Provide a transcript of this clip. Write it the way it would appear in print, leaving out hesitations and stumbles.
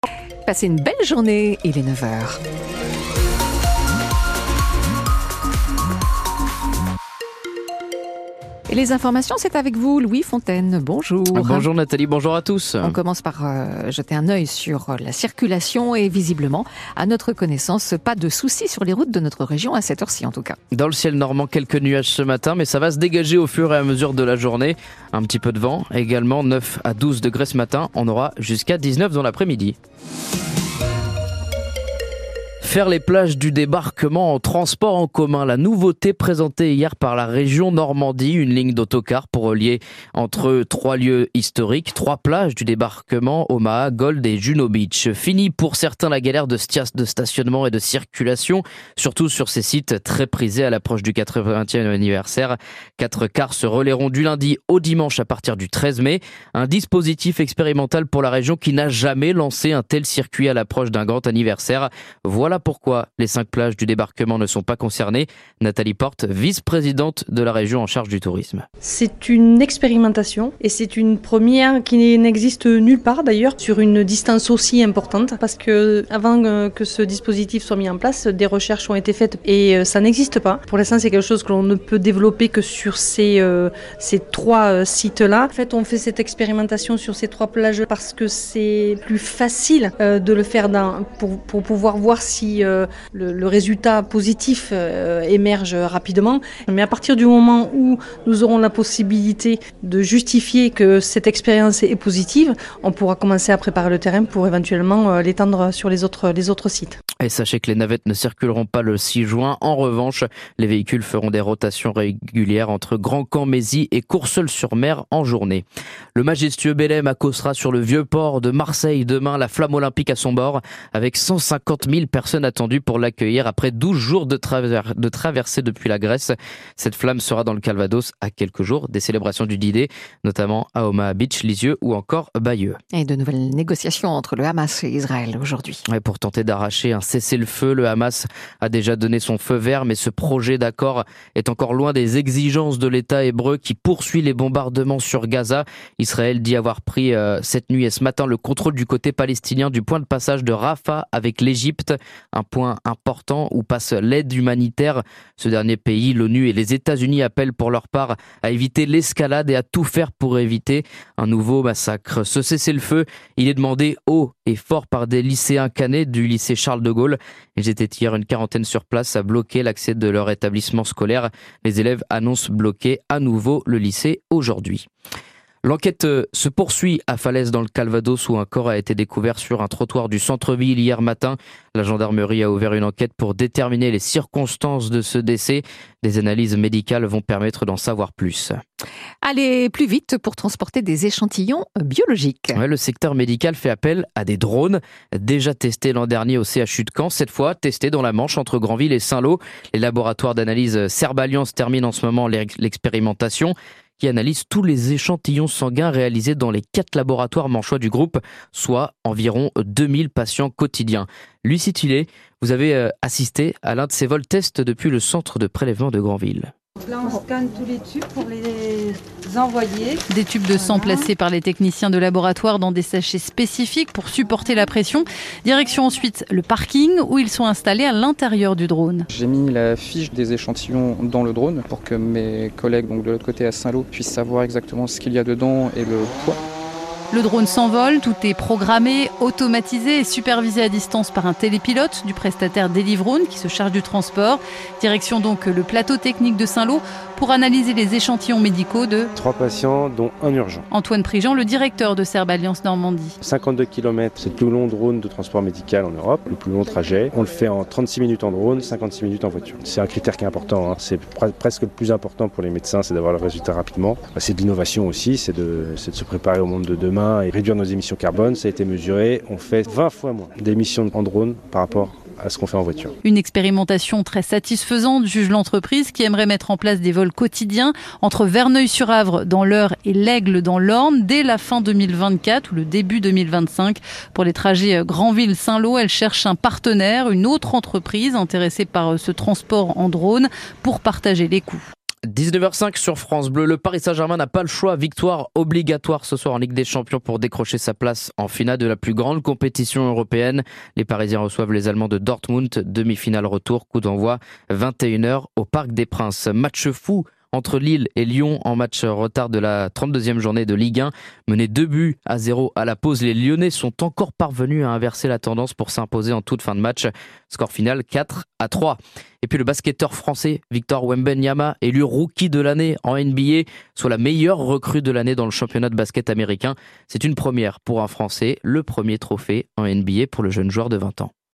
Passez une belle journée, il est 9h. Et les informations, c'est avec vous, Louis Fontaine. Bonjour. Bonjour Nathalie, bonjour à tous. On commence par jeter un œil sur la circulation et visiblement, à notre connaissance, pas de soucis sur les routes de notre région à cette heure-ci en tout cas. Dans le ciel normand, quelques nuages ce matin, mais ça va se dégager au fur et à mesure de la journée. Un petit peu de vent, également 9 à 12 degrés ce matin. On aura jusqu'à 19 dans l'après-midi. Faire les plages du débarquement en transport en commun. La nouveauté présentée hier par la région Normandie, une ligne d'autocar pour relier entre 3 lieux historiques, 3 plages du débarquement, Omaha, Gold et Juno Beach. Fini pour certains la galère de stationnement et de circulation, surtout sur ces sites très prisés à l'approche du 80e anniversaire. 4 cars se relayeront du lundi au dimanche à partir du 13 mai. Un dispositif expérimental pour la région qui n'a jamais lancé un tel circuit à l'approche d'un grand anniversaire. Voilà pourquoi les 5 plages du débarquement ne sont pas concernées. Nathalie Porte, vice-présidente de la région en charge du tourisme. C'est une expérimentation et c'est une première qui n'existe nulle part d'ailleurs sur une distance aussi importante parce que avant que ce dispositif soit mis en place, des recherches ont été faites et ça n'existe pas. Pour l'instant, c'est quelque chose que l'on ne peut développer que sur ces 3 sites-là. En fait, on fait cette expérimentation sur ces 3 plages parce que c'est plus facile de le faire pour pouvoir voir si le résultat positif émerge rapidement. Mais à partir du moment où nous aurons la possibilité de justifier que cette expérience est positive, on pourra commencer à préparer le terrain pour éventuellement l'étendre sur les autres sites. Et sachez que les navettes ne circuleront pas le 6 juin. En revanche, les véhicules feront des rotations régulières entre Grand-Camp, Mézy et Courseulles-sur-Mer en journée. Le majestueux Belém accostera sur le vieux port de Marseille demain, la flamme olympique à son bord, avec 150 000 personnes attendues pour l'accueillir après 12 jours de traversée depuis la Grèce. Cette flamme sera dans le Calvados à quelques jours des célébrations du D-Day, notamment à Omaha Beach, Lisieux ou encore Bayeux. Et de nouvelles négociations entre le Hamas et Israël aujourd'hui. Et pour tenter d'arracher un cessez-le-feu, le Hamas a déjà donné son feu vert, mais ce projet d'accord est encore loin des exigences de l'État hébreu qui poursuit les bombardements sur Gaza. Israël dit avoir pris cette nuit et ce matin le contrôle du côté palestinien du point de passage de Rafah avec l'Égypte, un point important où passe l'aide humanitaire. Ce dernier pays, l'ONU et les États-Unis appellent pour leur part à éviter l'escalade et à tout faire pour éviter un nouveau massacre. Ce cessez-le-feu, il est demandé haut et fort par des lycéens canet du lycée Charles de Gaulle. Ils étaient hier une quarantaine sur place à bloquer l'accès de leur établissement scolaire. Les élèves annoncent bloquer à nouveau le lycée aujourd'hui. L'enquête se poursuit à Falaise dans le Calvados où un corps a été découvert sur un trottoir du centre-ville hier matin. La gendarmerie a ouvert une enquête pour déterminer les circonstances de ce décès. Des analyses médicales vont permettre d'en savoir plus. Aller plus vite pour transporter des échantillons biologiques. Ouais, le secteur médical fait appel à des drones déjà testés l'an dernier au CHU de Caen, cette fois testés dans la Manche entre Granville et Saint-Lô. Les laboratoires d'analyse Serballiance terminent en ce moment l'expérimentation qui analyse tous les échantillons sanguins réalisés dans les 4 laboratoires manchois du groupe, soit environ 2000 patients quotidiens. Lucie Tillet, vous avez assisté à l'un de ces vols tests depuis le centre de prélèvement de Granville. Là, on scanne tous les tubes pour les envoyer. Des tubes de sang placés par les techniciens de laboratoire dans des sachets spécifiques pour supporter la pression. Direction ensuite le parking où ils sont installés à l'intérieur du drone. J'ai mis la fiche des échantillons dans le drone pour que mes collègues donc de l'autre côté à Saint-Lô puissent savoir exactement ce qu'il y a dedans et le poids. Le drone s'envole, tout est programmé, automatisé et supervisé à distance par un télépilote du prestataire Delivrone qui se charge du transport. Direction donc le plateau technique de Saint-Lô pour analyser les échantillons médicaux de 3 patients, dont un urgent. Antoine Prigent, le directeur de Serballiance Normandie. 52 km, c'est le plus long drone de transport médical en Europe, le plus long trajet. On le fait en 36 minutes en drone, 56 minutes en voiture. C'est un critère qui est important, hein. C'est presque le plus important pour les médecins, c'est d'avoir le résultat rapidement. C'est de l'innovation aussi, c'est de se préparer au monde de demain et réduire nos émissions carbone. Ça a été mesuré, on fait 20 fois moins d'émissions en drone par rapport à ce qu'on fait en voiture. Une expérimentation très satisfaisante, juge l'entreprise qui aimerait mettre en place des vols quotidiens entre Verneuil-sur-Avre dans l'Eure et l'Aigle dans l'Orne dès la fin 2024 ou le début 2025. Pour les trajets Granville-Saint-Lô, elle cherche un partenaire, une autre entreprise intéressée par ce transport en drone pour partager les coûts. 19h05 sur France Bleu, le Paris Saint-Germain n'a pas le choix, victoire obligatoire ce soir en Ligue des Champions pour décrocher sa place en finale de la plus grande compétition européenne. Les Parisiens reçoivent les Allemands de Dortmund, demi-finale retour, coup d'envoi 21h au Parc des Princes. Match fou entre Lille et Lyon en match retard de la 32e journée de Ligue 1. Menés 2-0 à la pause, les Lyonnais sont encore parvenus à inverser la tendance pour s'imposer en toute fin de match. Score final 4-3. Et puis le basketteur français Victor Wembanyama, élu rookie de l'année en NBA, soit la meilleure recrue de l'année dans le championnat de basket américain. C'est une première pour un Français, le premier trophée en NBA pour le jeune joueur de 20 ans.